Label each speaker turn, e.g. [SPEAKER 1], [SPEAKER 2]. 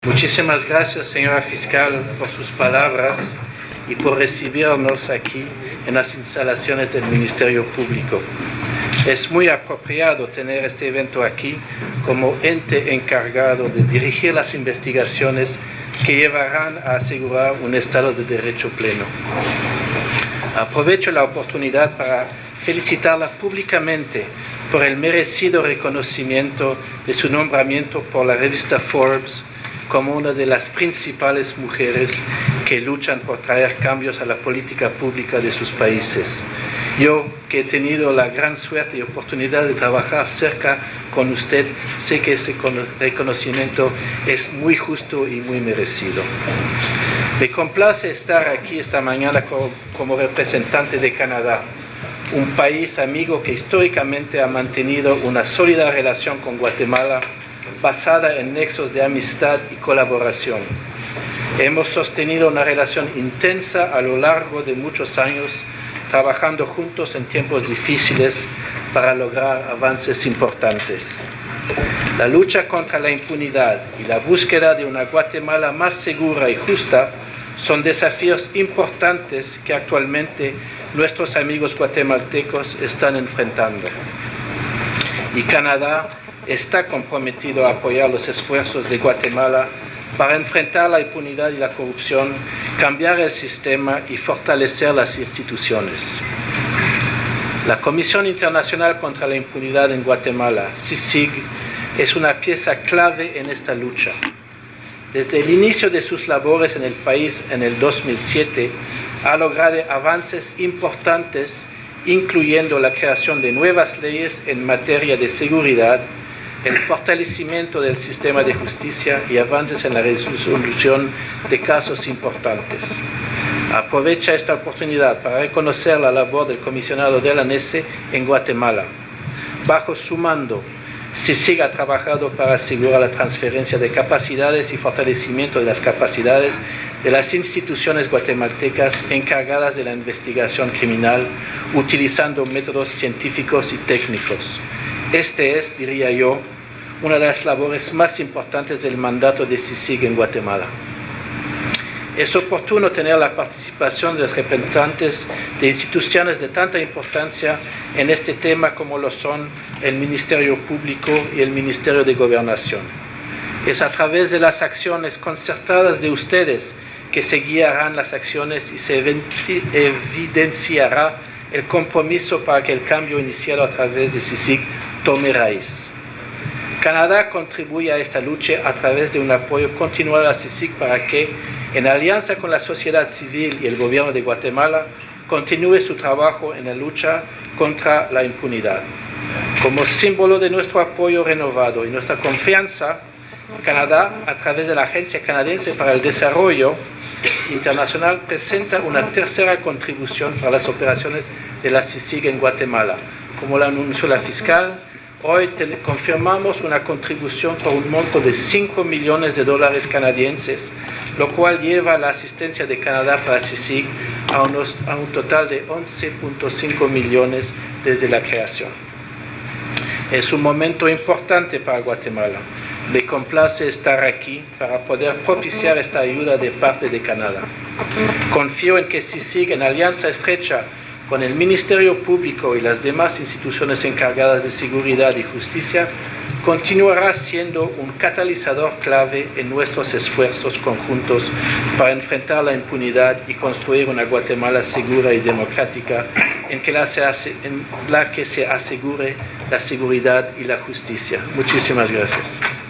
[SPEAKER 1] Muchísimas gracias, señora fiscal, por sus palabras y por recibirnos aquí en las instalaciones del Ministerio Público. Es muy apropiado tener este evento aquí como ente encargado de dirigir las investigaciones que llevarán a asegurar un Estado de Derecho pleno. Aprovecho la oportunidad para felicitarla públicamente por el merecido reconocimiento de su nombramiento por la revista Forbes como una de las principales mujeres que luchan por traer cambios a la política pública de sus países. Yo, que he tenido la gran suerte y oportunidad de trabajar cerca con usted, sé que ese reconocimiento es muy justo y muy merecido. Me complace estar aquí esta mañana como representante de Canadá, un país amigo que históricamente ha mantenido una sólida relación con Guatemala basada en nexos de amistad y colaboración. Hemos sostenido una relación intensa a lo largo de muchos años, trabajando juntos en tiempos difíciles para lograr avances importantes. La lucha contra la impunidad y la búsqueda de una Guatemala más segura y justa son desafíos importantes que actualmente nuestros amigos guatemaltecos están enfrentando. Y Canadá está comprometido a apoyar los esfuerzos de Guatemala para enfrentar la impunidad y la corrupción, cambiar el sistema y fortalecer las instituciones. La Comisión Internacional contra la Impunidad en Guatemala, CICIG, es una pieza clave en esta lucha. Desde el inicio de sus labores en el país en el 2007, ha logrado avances importantes, incluyendo la creación de nuevas leyes en materia de seguridad, el fortalecimiento del sistema de justicia y avances en la resolución de casos importantes. Aprovecha esta oportunidad para reconocer la labor del comisionado de la ANESE en Guatemala. Bajo su mando, CICIG ha trabajado para asegurar la transferencia de capacidades y fortalecimiento de las capacidades de las instituciones guatemaltecas encargadas de la investigación criminal, utilizando métodos científicos y técnicos. Este es, diría yo, una de las labores más importantes del mandato de CICIG en Guatemala. Es oportuno tener la participación de los representantes de instituciones de tanta importancia en este tema como lo son el Ministerio Público y el Ministerio de Gobernación. Es a través de las acciones concertadas de ustedes que se guiarán las acciones y se evidenciará el compromiso para que el cambio iniciado a través de CICIG tome raíz. Canadá contribuye a esta lucha a través de un apoyo continuado a CICIG para que, en alianza con la sociedad civil y el gobierno de Guatemala, continúe su trabajo en la lucha contra la impunidad. Como símbolo de nuestro apoyo renovado y nuestra confianza, Canadá, a través de la Agencia Canadiense para el Desarrollo Internacional, presenta una tercera contribución para las operaciones de la CICIG en Guatemala. Como lo anunció la fiscal, hoy confirmamos una contribución por un monto de $5 millones canadienses, lo cual lleva la asistencia de Canadá para CICIG a un total de 11.5 millones desde la creación. Es un momento importante para Guatemala. Me complace estar aquí para poder propiciar esta ayuda de parte de Canadá. Confío en que CICIG, en alianza estrecha con el Ministerio Público y las demás instituciones encargadas de seguridad y justicia, continuará siendo un catalizador clave en nuestros esfuerzos conjuntos para enfrentar la impunidad y construir una Guatemala segura y democrática en la que se asegure la seguridad y la justicia. Muchísimas gracias.